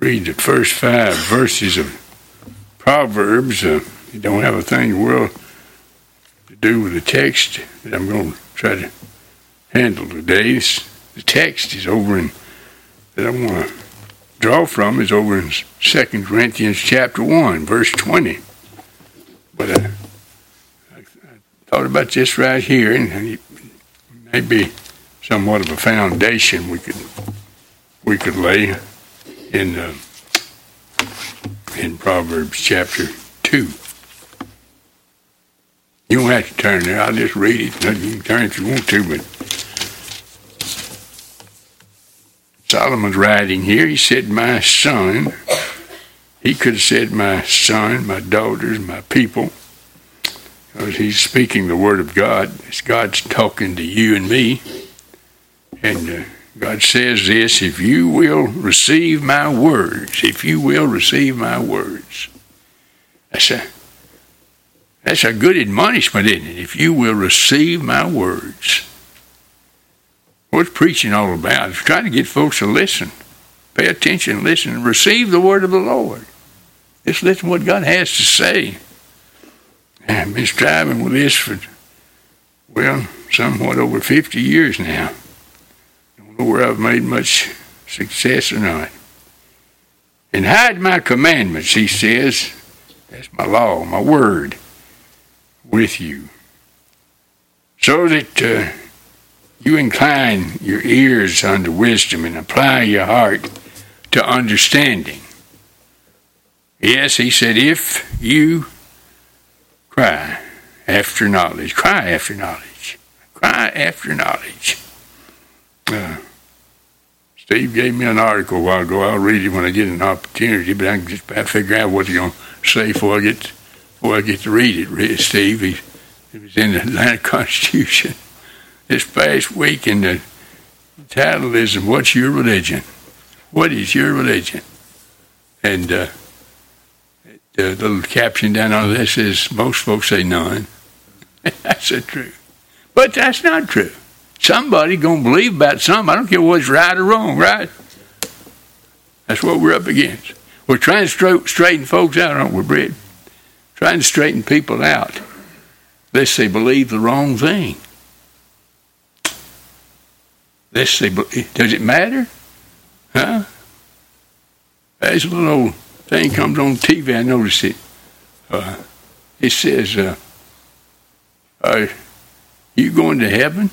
read the first 5 verses of Proverbs. You don't have a thing in the world to do with the text that I'm going to try to handle today. The text is over in, that I want to draw from, is over in 2 Corinthians chapter 1, verse 20. But I thought about this right here, and it may be somewhat of a foundation we could lay in Proverbs chapter 2. You don't have to turn there. I'll just read it. You can turn if you want to, but Solomon's writing here. He said, my son. He could have said, my son, my daughters, my people. Because he's speaking the word of God. It's God's talking to you and me. And God says this, if you will receive my words, if you will receive my words. That's a good admonishment, isn't it? If you will receive my words. What's preaching all about? It's trying to get folks to listen. Pay attention, listen, and receive the word of the Lord. Just listen to what God has to say. I've been striving with this for, somewhat over 50 years now. Don't know where I've made much success or not. And hide my commandments, he says. That's my law, my word, with you. So that you incline your ears unto wisdom and apply your heart to understanding. Yes, he said, if you cry after knowledge. Cry after knowledge. Cry after knowledge. Steve gave me an article a while ago. I'll read it when I get an opportunity, but I can just about figure out what he's going to say before I get to read it. Steve, it was in the Atlanta Constitution this past week, and the title is, What's Your Religion? What is your religion? And the little caption down on this is, most folks say none. That's the truth. But that's not true. Somebody going to believe about something. I don't care what's right or wrong, right? That's what we're up against. We're trying to straighten folks out, aren't we, Brett? Trying to straighten people out. Lest they believe the wrong thing. Lest they does it matter? Huh? There's a little old thing comes on TV. I noticed it. It says, are you going to heaven?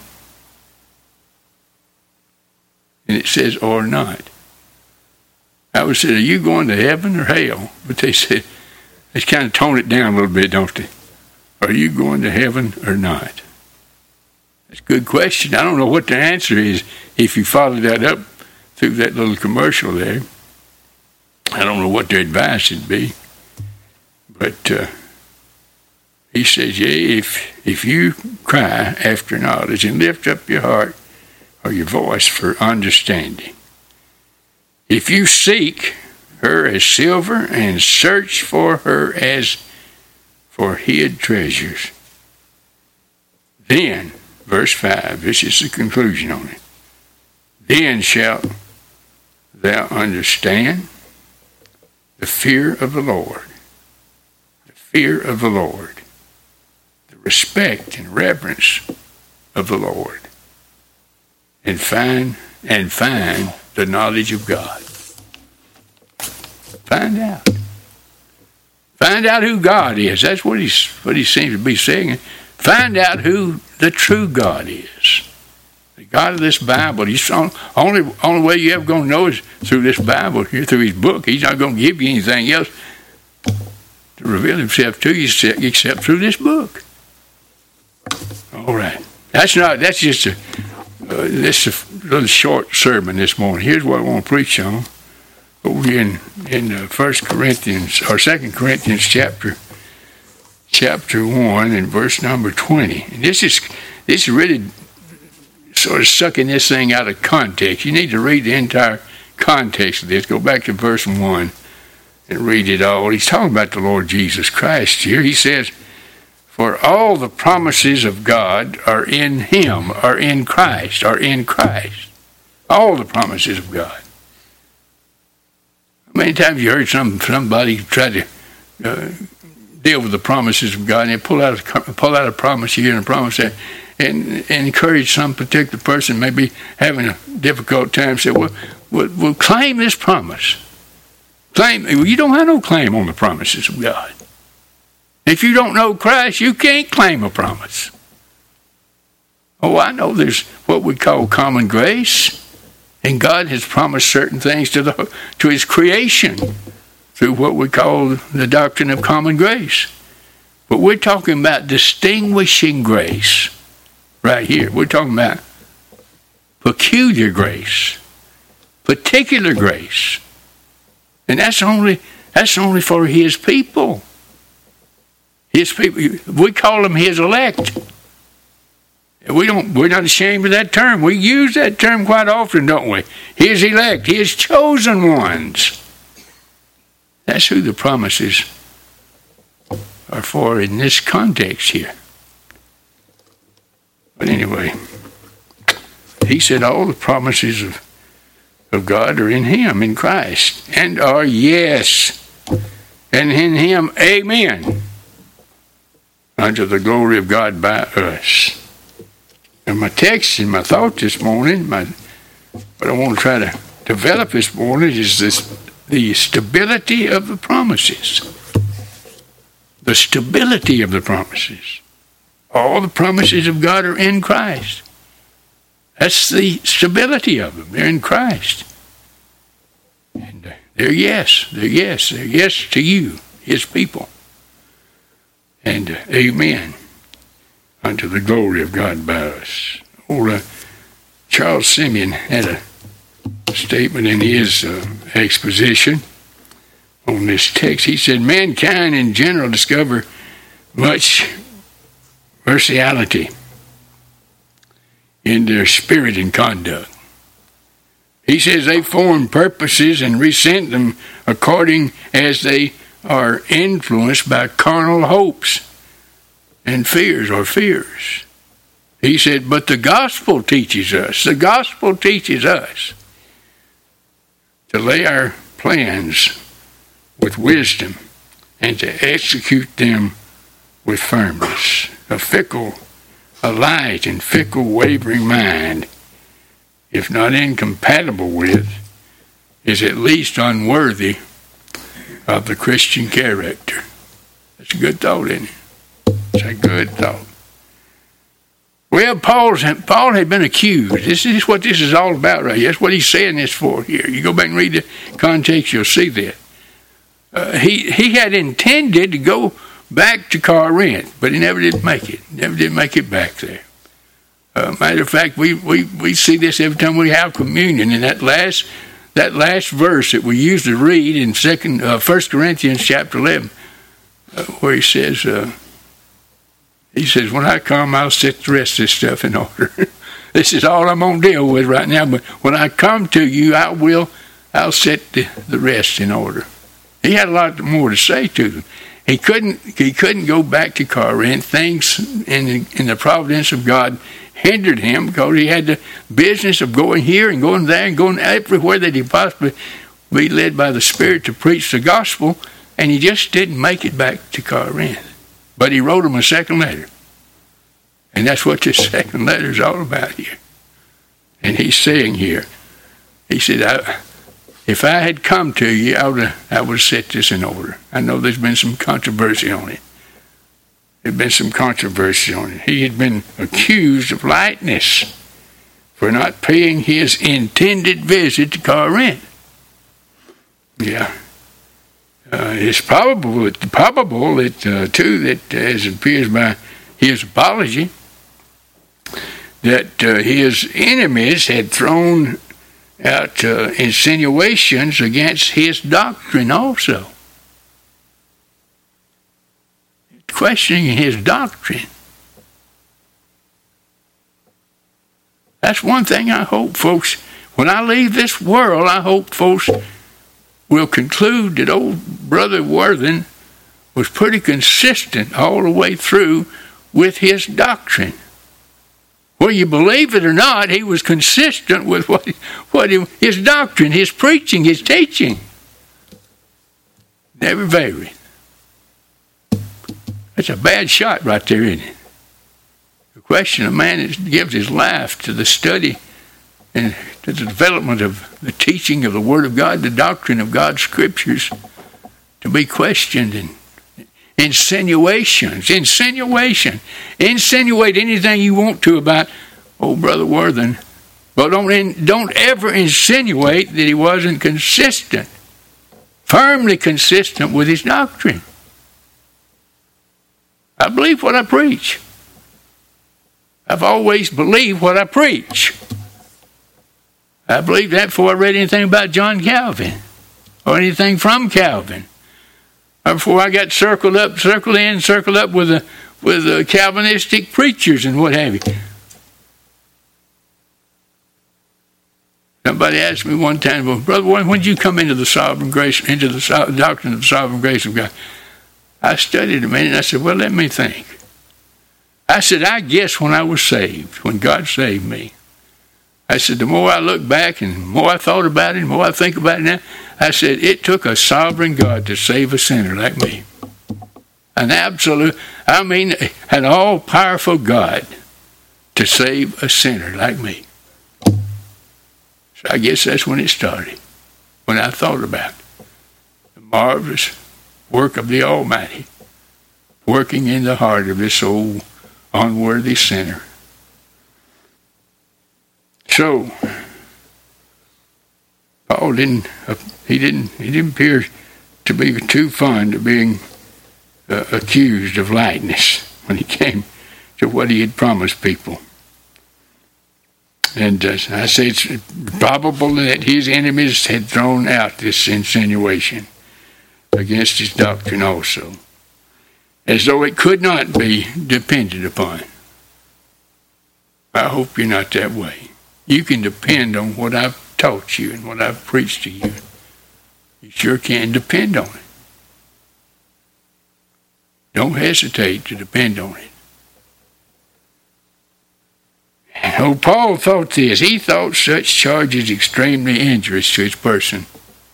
And it says, or not. I would say, are you going to heaven or hell? But they said, they kind of tone it down a little bit, don't they? Are you going to heaven or not? That's a good question. I don't know what the answer is if you follow that up through that little commercial there. I don't know what their advice would be. But he says, yeah, if you cry after knowledge and lift up your heart or your voice for understanding, if you seek her as silver and search for her as for hid treasures, then, verse 5, this is the conclusion on it, then shalt thou understand the fear of the Lord, the fear of the Lord, the respect and reverence of the Lord, and find the knowledge of God. Find out. Find out who God is. That's what he seems to be saying. Find out who the true God is. The God of this Bible. He's only way you're ever going to know is through this Bible here, through his book. He's not going to give you anything else to reveal himself to you except through this book. All right. That's just a little short sermon this morning. Here's what I want to preach on. Over in 1 Corinthians or 2 Corinthians chapter 1 and verse number 20. And this is really sort of sucking this thing out of context. You need to read the entire context of this. Go back to verse 1 and read it all. He's talking about the Lord Jesus Christ here. He says, for all the promises of God are in him, are in Christ, are in Christ. All the promises of God. many times you heard somebody try to deal with the promises of God, and they pull out a promise here and a promise there, and encourage some particular person maybe having a difficult time, say, well, claim this promise. You don't have no claim on the promises of God. If you don't know Christ, you can't claim a promise. Oh, I know there's what we call common grace, and God has promised certain things to His creation through what we call the doctrine of common grace. But we're talking about distinguishing grace right here. We're talking about peculiar grace, particular grace, and that's only for His people. His people. We call them His elect. We're not ashamed of that term. We use that term quite often, don't we? His elect, His chosen ones. That's who the promises are for in this context here. But anyway, he said all the promises of God are in Him, in Christ, and are yes, and in Him, amen, unto the glory of God by us. And my text and my thought this morning, what I want to try to develop this morning is the stability of the promises. The stability of the promises. All the promises of God are in Christ. That's the stability of them. They're in Christ. And they're yes to you, His people. And amen, unto the glory of God by us. Old Charles Simeon had a statement in his exposition on this text. He said, mankind in general discover much partiality in their spirit and conduct. He says they form purposes and resent them according as they are influenced by carnal hopes and fears. He said, but the gospel teaches us to lay our plans with wisdom and to execute them with firmness. A light and fickle, wavering mind, if not incompatible with, is at least unworthy of the Christian character. That's a good thought, isn't it? It's a good thought. Well, Paul had been accused. This is what this is all about right here. That's what he's saying this for here. You go back and read the context, you'll see that. He had intended to go back to Corinth, but he never did make it. Never did make it back there. Matter of fact, we see this every time we have communion. In that last verse that we used to read in 1 Corinthians chapter 11, where he says, when I come, I'll set the rest of this stuff in order. This is all I'm going to deal with right now, but when I come to you, I'll set the rest in order. He had a lot more to say to them. He couldn't go back to Corinth. Things in the providence of God hindered him because he had the business of going here and going there and going everywhere that he possibly be led by the Spirit to preach the gospel, and he just didn't make it back to Corinth. But he wrote him a second letter. And that's what this second letter is all about here. And he's saying here, he said, if I had come to you, I would have set this in order. I know there's been some controversy on it. There's been some controversy on it. He had been accused of lightness for not paying his intended visit to Corinth. Yeah. It's probable that, too, that as it appears by his apology, that his enemies had thrown out insinuations against his doctrine also. Questioning his doctrine. That's one thing I hope, folks. When I leave this world, I hope folks will conclude that old Brother Worthen was pretty consistent all the way through with his doctrine. Whether you believe it or not, he was consistent with his doctrine, his preaching, his teaching. Never varied. That's a bad shot right there, isn't it? The question of man that gives his life to the study and to the development of the teaching of the Word of God, the doctrine of God's Scriptures, to be questioned and insinuate anything you want to about old Brother Worthing, but don't ever insinuate that he wasn't consistent, firmly consistent with his doctrine. I believe what I preach. I've always believed what I preach. I believed that before I read anything about John Calvin or anything from Calvin. Or before I got circled up with the Calvinistic preachers and what have you. Somebody asked me one time, well, Brother, when did you come into the sovereign grace, into the doctrine of the sovereign grace of God? I studied a minute and I said, well, let me think. I said, I guess when I was saved, when God saved me. I said, the more I look back and the more I thought about it, the more I think about it now, I said, it took a sovereign God to save a sinner like me. An all-powerful God to save a sinner like me. So I guess that's when it started, when I thought about the marvelous work of the Almighty working in the heart of this old unworthy sinner. So Paul didn't appear to be too fond of being accused of lightness when he came to what he had promised people. And I say it's probable that his enemies had thrown out this insinuation against his doctrine also, as though it could not be depended upon. I hope you're not that way. You can depend on what I've taught you and what I've preached to you. You sure can depend on it. Don't hesitate to depend on it. And Paul thought this. He thought such charges extremely injurious to his person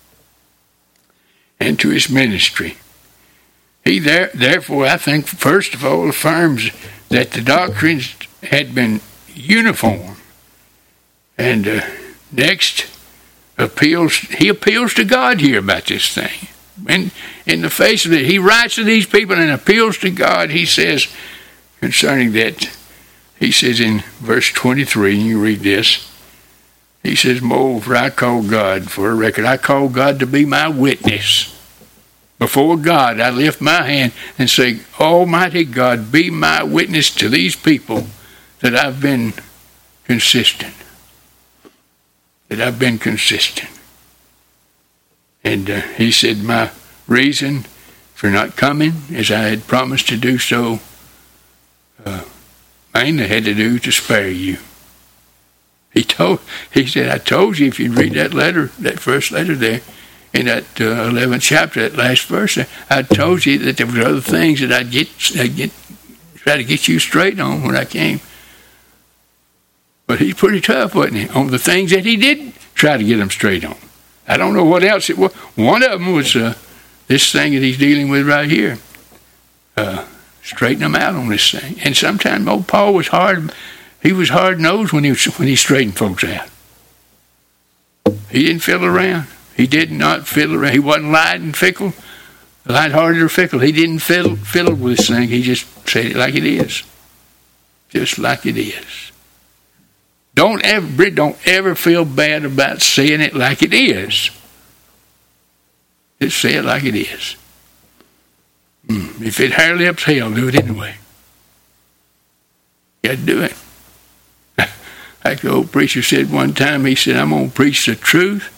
and to his ministry. He therefore, I think, first of all, affirms that the doctrines had been uniform. And next, he appeals to God here about this thing. And in the face of it, he writes to these people and appeals to God. He says concerning that, he says in verse 23, and you read this, he says, moreover, I call God for a record. I call God to be my witness. Before God, I lift my hand and say, Almighty God, be my witness to these people that I've been consistent. That I've been consistent. And he said, my reason for not coming, as I had promised to do so, mainly had to do to spare you. He said, I told you, if you read that letter, that first letter there, in that 11th chapter, that last verse there, I told you that there were other things that I'd try to get you straight on when I came. But he's pretty tough, wasn't he, on the things that he did try to get them straight on. I don't know what else it was. One of them was this thing that he's dealing with right here. Straighten them out on this thing. And sometimes old Paul was hard. He was hard-nosed when he straightened folks out. He didn't fiddle around. He did not fiddle around. He wasn't light and fickle, light-hearted or fickle. He didn't fiddle with this thing. He just said it like it is. Just like it is. Don't ever feel bad about saying it like it is. Just say it like it is. If it hardly ups hell, do it anyway. You got to do it. Like the old preacher said one time, he said, I'm going to preach the truth.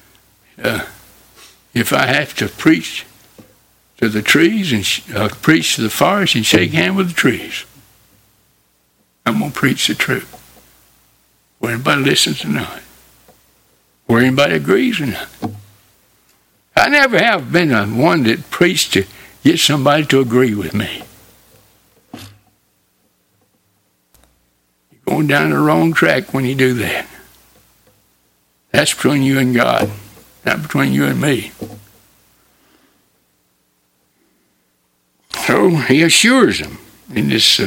If I have to preach to the trees and preach to the forest and shake hands with the trees, I'm going to preach the truth. Whether anybody listens or not. Whether anybody agrees or not. I never have been one that preached to get somebody to agree with me. You're going down the wrong track when you do that. That's between you and God, not between you and me. So he assures them in this,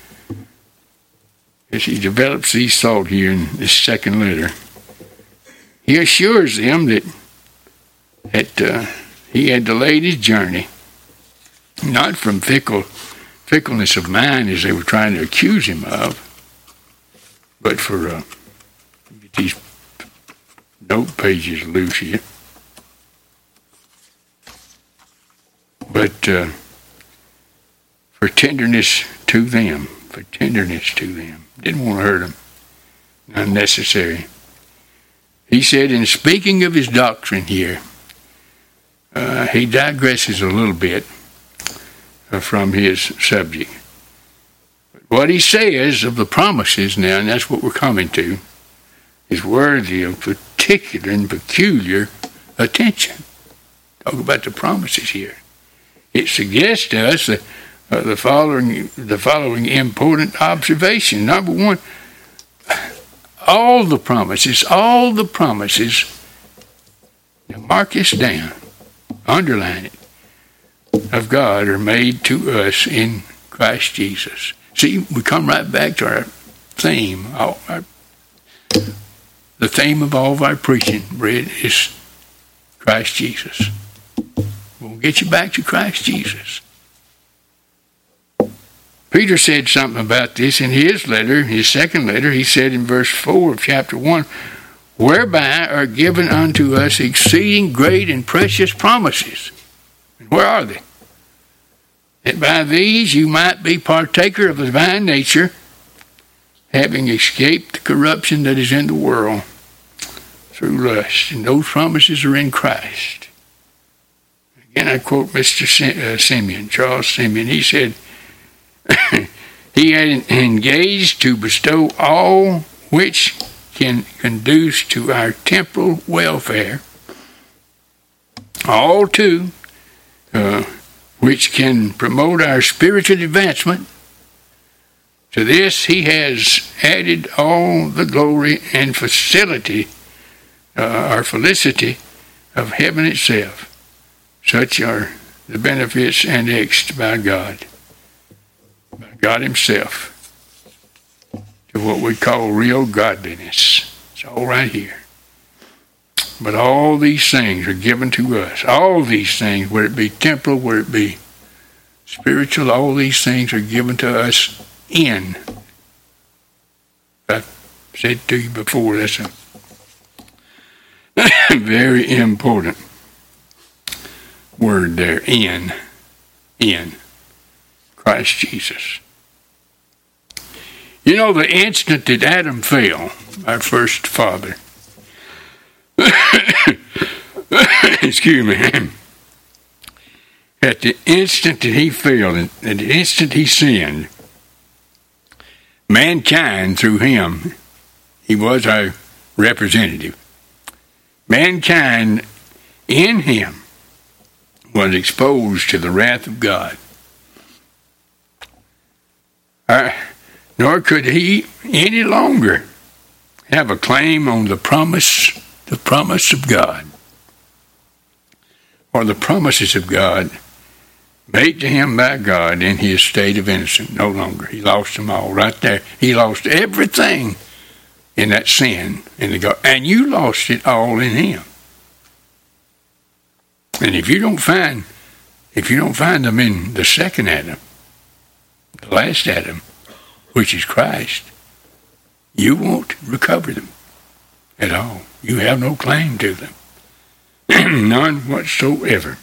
as he develops these thoughts here in this second letter, he assures them that he had delayed his journey, not from fickleness of mind as they were trying to accuse him of, but for get these note pages loose here. But for tenderness to them, didn't want to hurt them, unnecessary. He said, in speaking of his doctrine here, he digresses a little bit from his subject. But what he says of the promises now, and that's what we're coming to, is worthy of particular and peculiar attention. Talk about the promises here. It suggests to us the following important observation. Number one, all the promises, mark this down, underline it, of God are made to us in Christ Jesus. See, we come right back to our theme. The theme of all of our preaching, Brett, is Christ Jesus. We'll get you back to Christ Jesus. Peter said something about this in his letter, his second letter. He said in verse 4 of chapter 1, whereby are given unto us exceeding great and precious promises. And where are they? That by these you might be partaker of the divine nature, having escaped the corruption that is in the world through lust. And those promises are in Christ. Again, I quote Mr. Simeon, Charles Simeon. He said, he had engaged to bestow all which can conduce to our temporal welfare, all too, which can promote our spiritual advancement. To this he has added all the glory and felicity of heaven itself. Such are the benefits annexed by God himself, to what we call real godliness. It's all right here. But all these things are given to us. All these things, whether it be temporal, whether it be spiritual, all these things are given to us in. I've said to you before, that's a very important word there, in Christ Jesus. You know, the instant that Adam fell, our first father, excuse me, at the instant that he fell, at the instant he sinned, mankind, through him, he was our representative. Mankind in him was exposed to the wrath of God. Nor could he any longer have a claim on the promise of God, or the promises of God made to him by God in his state of innocence. No longer. He lost them all right there. He lost everything in that sin, and you lost it all in him. And if you don't find them in the second Adam, the last Adam, which is Christ, you won't recover them at all. You have no claim to them. None whatsoever.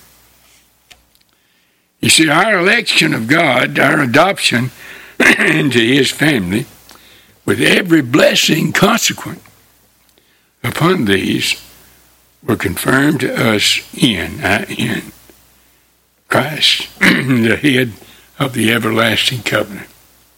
You see, our election of God, our adoption into his family, with every blessing consequent upon these, were confirmed to us in Christ, the head of the everlasting covenant.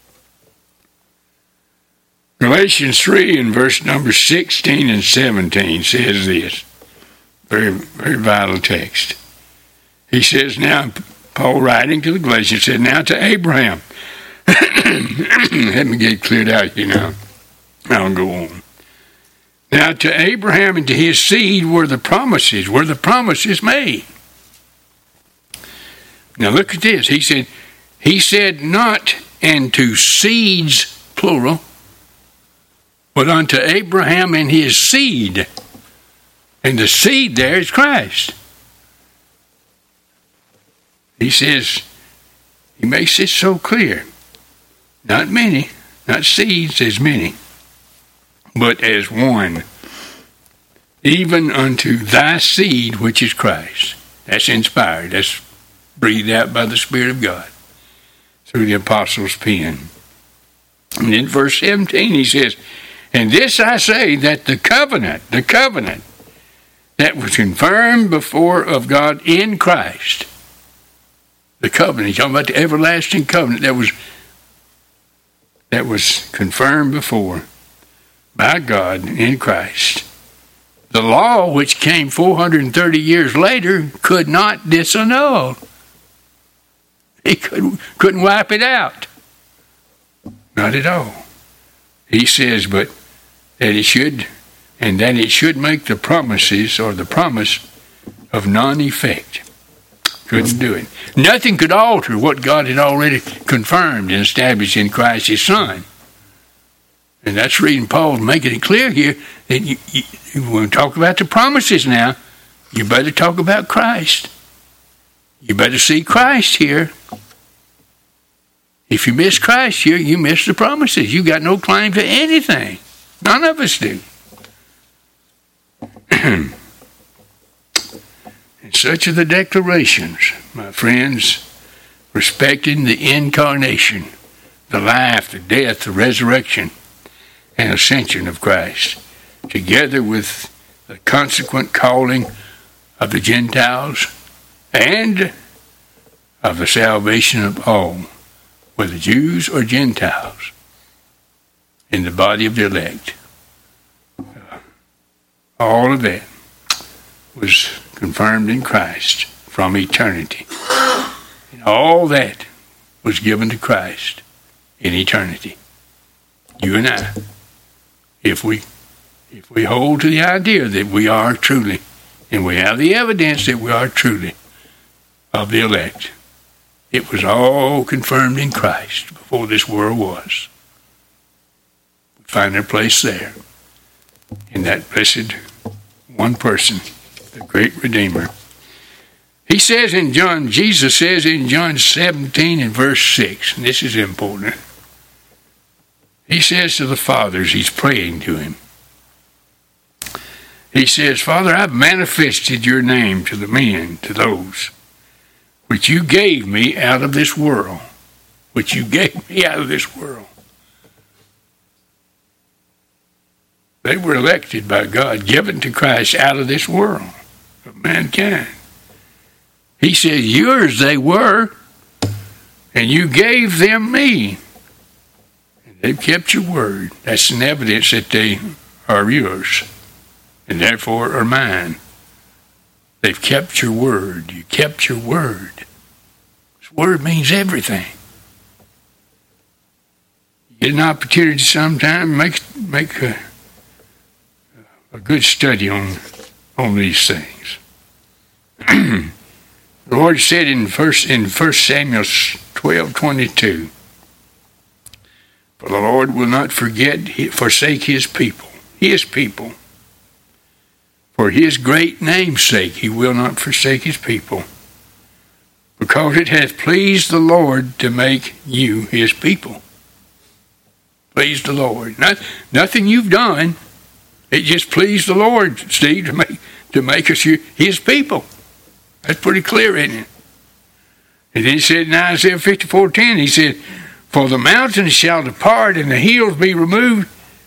Galatians 3 and verse number 16 and 17 says this, very, very vital text. He says, now, Paul writing to the Galatians said, now to Abraham. Let me get it cleared out here now. I'll go on. Now to Abraham and to his seed were the promises made. Now look at this. He said, He said, not unto seeds, plural, but unto Abraham and his seed. And the seed there is Christ. He says, he makes it so clear. Not many, not seeds as many, but as one. Even unto thy seed, which is Christ. That's inspired. That's breathed out by the Spirit of God through the apostles' pen. And in verse 17 he says, and this I say, that the covenant that was confirmed before of God in Christ, the covenant, he's talking about the everlasting covenant that was confirmed before by God in Christ. The law, which came 430 years later, could not disannul. He couldn't wipe it out. Not at all. He says, but that it should make the promises or the promise of non-effect. Couldn't do it. Nothing could alter what God had already confirmed and established in Christ his Son. And that's reading Paul making it clear here that you want to talk about the promises now, you better talk about Christ. You better see Christ here. If you miss Christ here, you miss the promises. You got no claim to anything. None of us do. And such are the declarations, my friends, respecting the incarnation, the life, the death, the resurrection, and ascension of Christ, together with the consequent calling of the Gentiles and of the salvation of all, whether Jews or Gentiles, in the body of the elect. All of that was confirmed in Christ from eternity. And all that was given to Christ in eternity. You and I, if we hold to the idea that we are truly, and we have the evidence that we are truly of the elect, it was all confirmed in Christ before this world was. We find our place there in that blessed one person, the great Redeemer. Jesus says in John 17 and verse 6, and this is important. He says to the fathers, he's praying to him. He says, Father, I've manifested your name to the men, to those which you gave me out of this world. Which you gave me out of this world. They were elected by God, given to Christ out of this world of mankind. He says, yours they were, and you gave them me. And they've kept your word. That's an evidence that they are yours, and therefore are mine. They've kept your word. You kept your word. This word means everything. You get an opportunity sometime, make a good study on these things. The Lord said in 1 Samuel 12:22, for the Lord will not forsake his people. For his great name's sake, he will not forsake his people, because it hath pleased the Lord to make you his people. Pleased the Lord. Nothing you've done. It just pleased the Lord, Steve, to make us his people. That's pretty clear, isn't it? And then he said in Isaiah 54:10, he said, for the mountains shall depart and the hills be removed,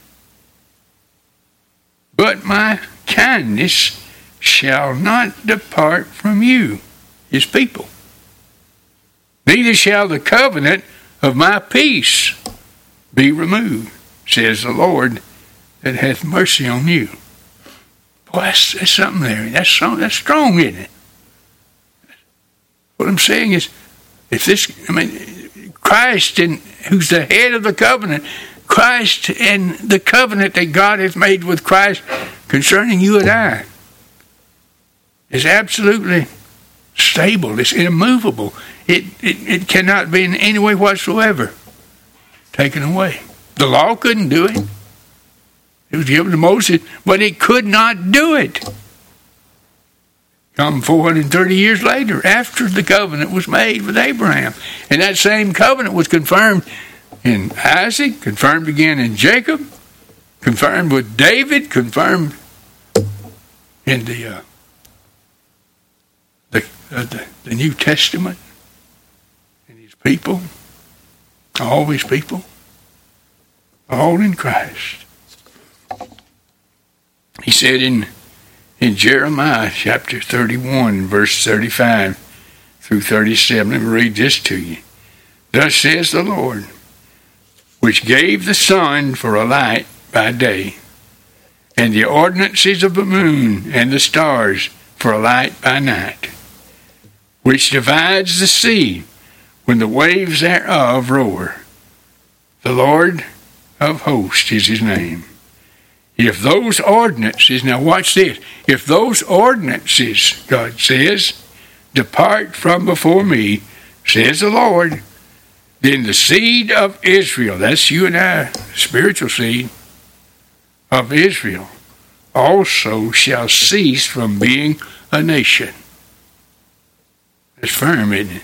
but my kindness shall not depart from you, his people. Neither shall the covenant of my peace be removed, says the Lord that hath mercy on you. Boy, that's something there. That's strong, isn't it? What I'm saying is, Christ, who's the head of the covenant, Christ and the covenant that God has made with Christ concerning you and I is absolutely stable. It's immovable. It cannot be in any way whatsoever taken away. The law couldn't do it. It was given to Moses, but it could not do it. Come 430 years later, after the covenant was made with Abraham. And that same covenant was confirmed in Isaac, confirmed again in Jacob, confirmed with David, confirmed in the New Testament, and his people, all his people, all in Christ. He said in Jeremiah chapter 31, verse 35 through 37, let me read this to you. Thus says the Lord, which gave the sun for a light by day, and the ordinances of the moon and the stars for a light by night, which divides the sea when the waves thereof roar. The Lord of hosts is his name. If those ordinances, now watch this, if those ordinances, God says, depart from before me, says the Lord, then the seed of Israel, that's you and I, spiritual seed of Israel, also shall cease from being a nation. That's firm, isn't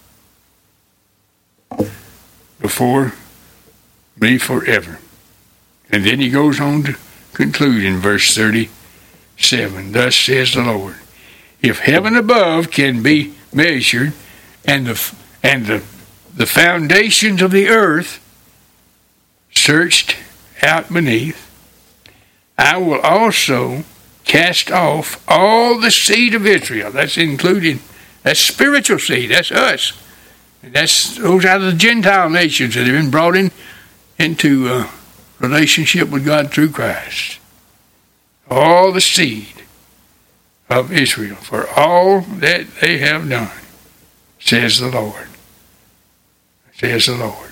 it? Before me forever. And then he goes on to conclude in verse 37. Thus says the Lord, if heaven above can be measured, and the foundations of the earth searched out beneath, I will also cast off all the seed of Israel. That's including, that's spiritual seed, that's us. And those are the Gentile nations that have been brought into relationship with God through Christ. All the seed of Israel for all that they have done, says the Lord. Says the Lord.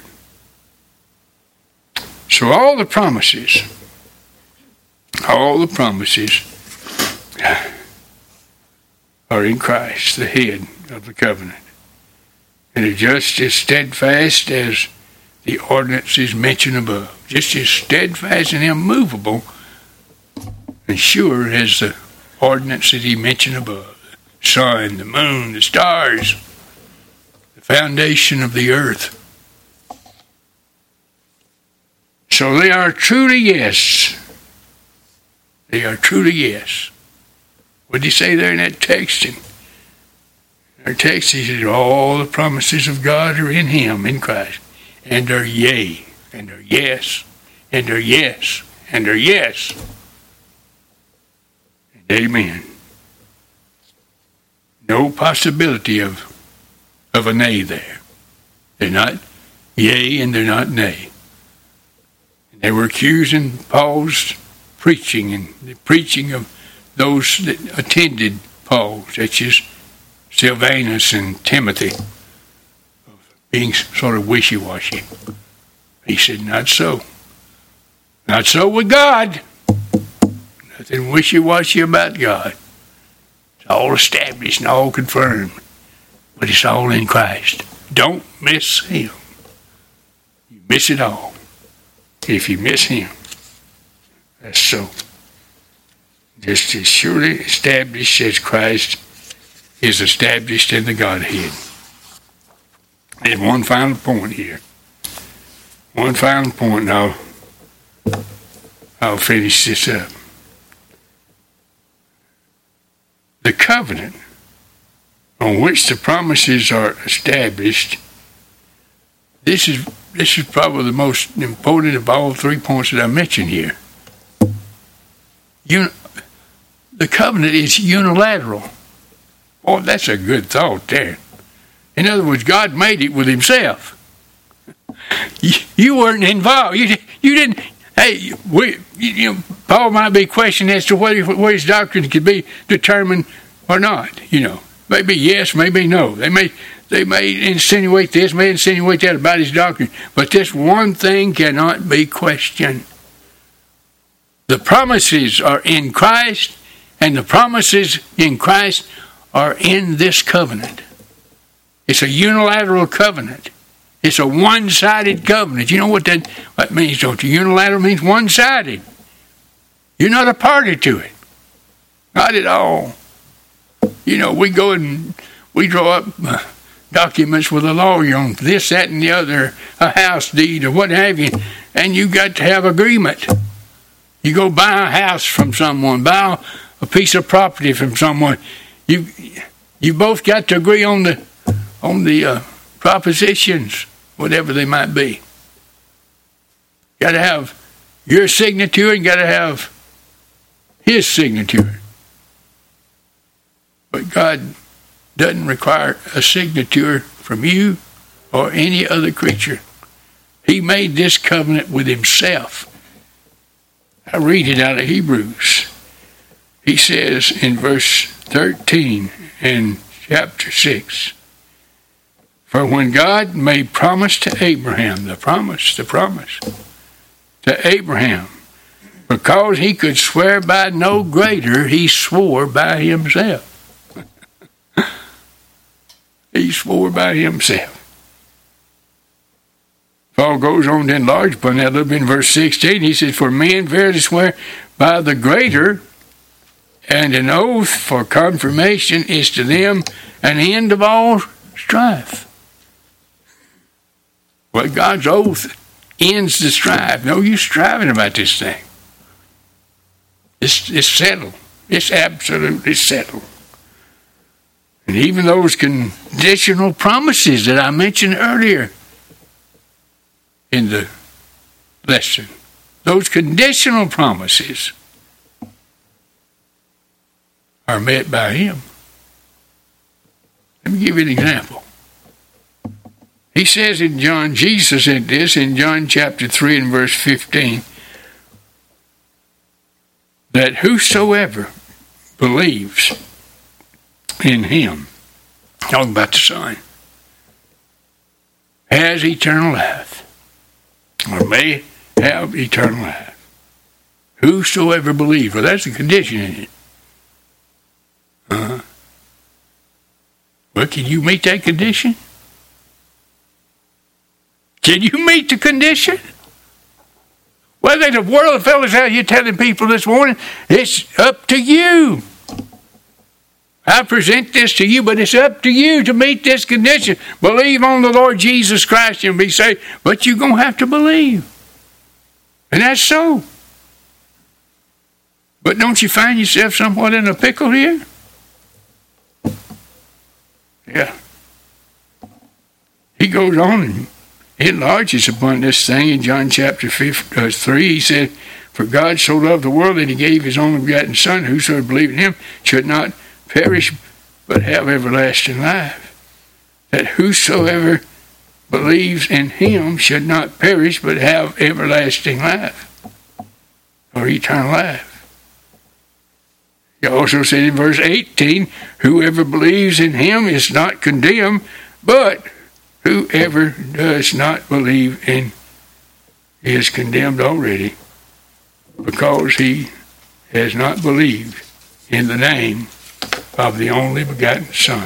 So all the promises are in Christ, the head of the covenant. And are just as steadfast as the ordinances mentioned above. Just as steadfast and immovable and sure as the ordinances he mentioned above. The sun, the moon, the stars, the foundation of the earth. So they are truly yes. They are truly yes. What did he say there in that text? In our text, he said, all the promises of God are in him, in Christ. And are yea, and are yes, and are yes, and are yes. And amen. No possibility of a nay there. They're not yea and they're not nay. And they were accusing Paul's preaching and the preaching of those that attended Paul, such as Silvanus and Timothy, being sort of wishy-washy. He said, not so. Not so with God. Nothing wishy-washy about God. It's all established and all confirmed. But it's all in Christ. Don't miss him. You miss it all. If you miss him, that's so. Just as surely established as Christ is established in the Godhead. And one final point here. One final point, and I'll finish this up. The covenant on which the promises are established, this is probably the most important of all 3 points that I mentioned here. The covenant is unilateral. Oh, that's a good thought there. In other words, God made it with himself. You weren't involved. You didn't. Hey, Paul might be questioned as to whether his doctrine could be determined or not. Maybe yes, maybe no. They may insinuate this, may insinuate that about his doctrine. But this one thing cannot be questioned. The promises are in Christ, and the promises in Christ are in this covenant. It's a unilateral covenant. It's a one-sided covenant. You know what that means, don't you? Unilateral means one-sided. You're not a party to it. Not at all. You know, we go and we draw up documents with a lawyer on this, that, and the other, a house deed or what have you, and you got to have agreement. You go buy a house from someone, buy a piece of property from someone. You both got to agree on the propositions, whatever they might be. Got to have your signature and got to have his signature. But God doesn't require a signature from you or any other creature. He made this covenant with himself. I read it out of Hebrews. He says in verse 13 in chapter 6, for when God made promise to Abraham, the promise to Abraham, because he could swear by no greater, he swore by himself. He swore by himself. Paul goes on to enlarge upon that a little bit in verse 16. He says, for men verily swear by the greater, and an oath for confirmation is to them an end of all strife. Well, God's oath ends the strife. No use striving about this thing. It's settled. It's absolutely settled. And even those conditional promises that I mentioned earlier in the lesson, those conditional promises are met by him. Let me give you an example. He says in John, Jesus said this in John chapter 3 and verse 15, that whosoever believes in him, talking about the Son, has eternal life, or may have eternal life. Whosoever believes. Well, that's a condition in it. Well, can you meet that condition? Can you meet the condition? Well, there's a world of fellas out here telling people this morning, it's up to you. I present this to you, but it's up to you to meet this condition. Believe on the Lord Jesus Christ and be saved. But you're going to have to believe. And that's so. But don't you find yourself somewhat in a pickle here? Yeah. He goes on and enlarges upon this thing in John chapter 3. He said, for God so loved the world that he gave his only begotten Son, whosoever believed in him should not perish, but have everlasting life. That whosoever believes in him should not perish, but have everlasting life, or eternal life. He also said in verse 18, whoever believes in him is not condemned, but whoever does not believe in is condemned already, because he has not believed in the name of the only begotten Son.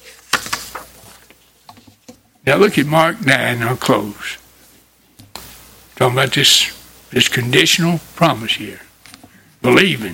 Now look at Mark 9, I'll close. Talking about this conditional promise here. Believing.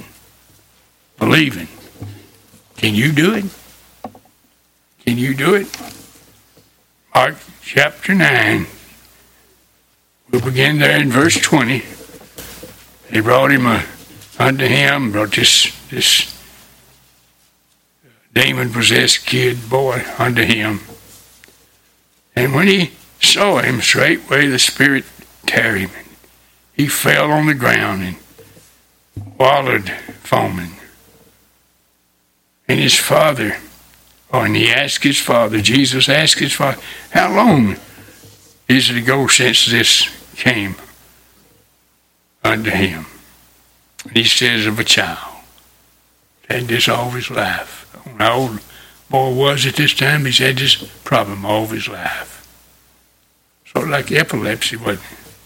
Can you do it? Can you do it? Mark chapter 9. We'll begin there in verse 20. They brought him brought this demon-possessed kid boy unto him. And when he saw him, straightway the spirit tear him. And he fell on the ground and wallowed foaming. And his father, and he asked his father, Jesus asked his father, how long is it ago since this came unto him? And he says of a child, had this all of his life. How old boy was at this time, he's had this problem all of his life. Sort of like epilepsy, wasn't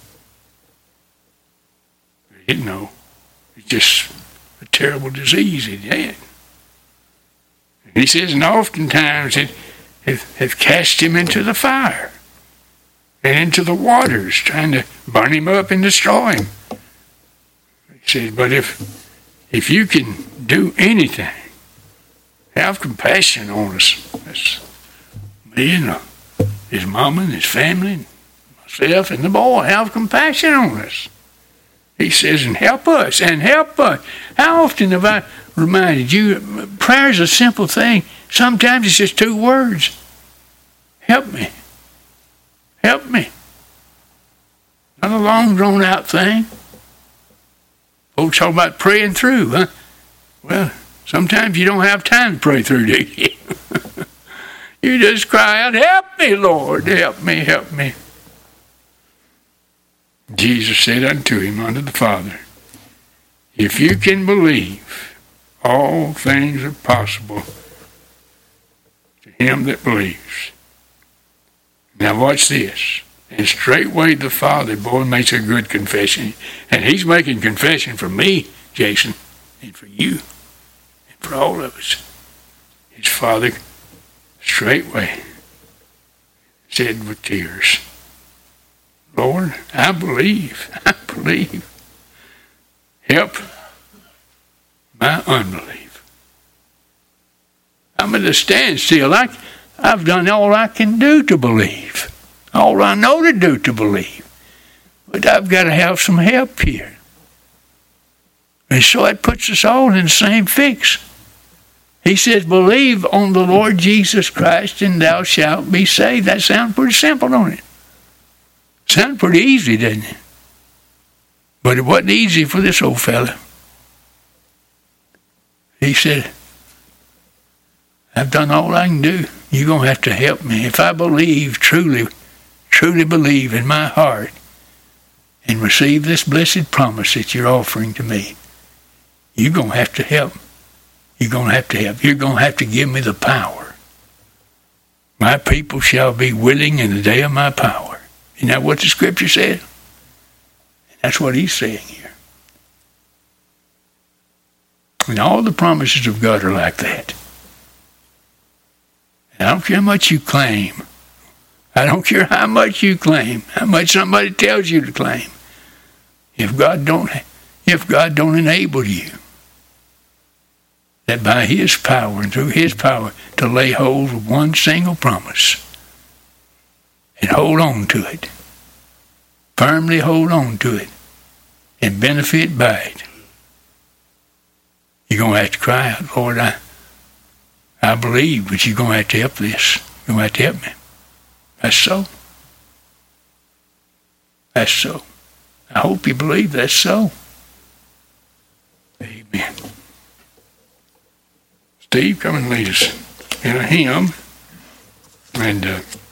it? He didn't know. It's just a terrible disease he had. He says, and oftentimes it have cast him into the fire and into the waters, trying to burn him up and destroy him. He says, but if you can do anything, have compassion on us. That's me and his mama and his family and myself and the boy. Have compassion on us. He says, and help us, and help us. How often have I reminded you, prayer is a simple thing. Sometimes it's just 2 words. Help me. Help me. Not a long, drawn-out thing. Folks talk about praying through, huh? Well, sometimes you don't have time to pray through, do you? You just cry out, help me, Lord, help me, help me. Jesus said unto him, unto the Father, if you can believe, all things are possible to him that believes. Now watch this. And straightway the Father, boy, makes a good confession. And he's making confession for me, Jason, and for you, and for all of us. His Father straightway said with tears, Lord, I believe. Help my unbelief. I'm at a standstill. I've done all I can do to believe. All I know to do to believe. But I've got to have some help here. And so it puts us all in the same fix. He says, believe on the Lord Jesus Christ and thou shalt be saved. That sounds pretty simple, don't it? Sounds pretty easy, doesn't it? But it wasn't easy for this old fella. He said, I've done all I can do. You're going to have to help me. If I believe, truly believe in my heart and receive this blessed promise that you're offering to me, you're going to have to help. You're going to have to help. You're going to have to give me the power. My people shall be willing in the day of my power. Isn't that what the scripture said? And that's what he's saying here. And all the promises of God are like that. And I don't care how much you claim. I don't care how much you claim, how much somebody tells you to claim. If God don't enable you, that by his power and through his power to lay hold of one single promise and hold on to it, firmly hold on to it, and benefit by it, you're going to have to cry out, Lord, I believe, but you're going to have to help this. You're going to have to help me. That's so. That's so. I hope you believe that's so. Amen. Steve, come and lead us in a hymn. And